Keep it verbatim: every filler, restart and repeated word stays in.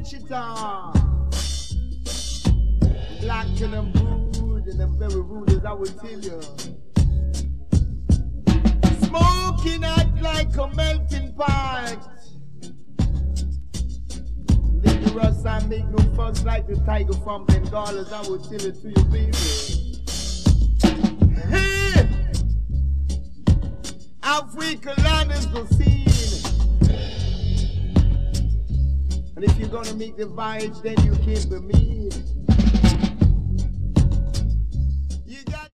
Wichita. Black and I'm rude, and I'm very rude as I will tell you. Smoking hot like a melting pot. Dangerous, I make no fuss like the tiger from Bengalas. I will tell it to you, baby. Hey! Africa land is the scene. And if you're gonna make the vibes, then you came to me.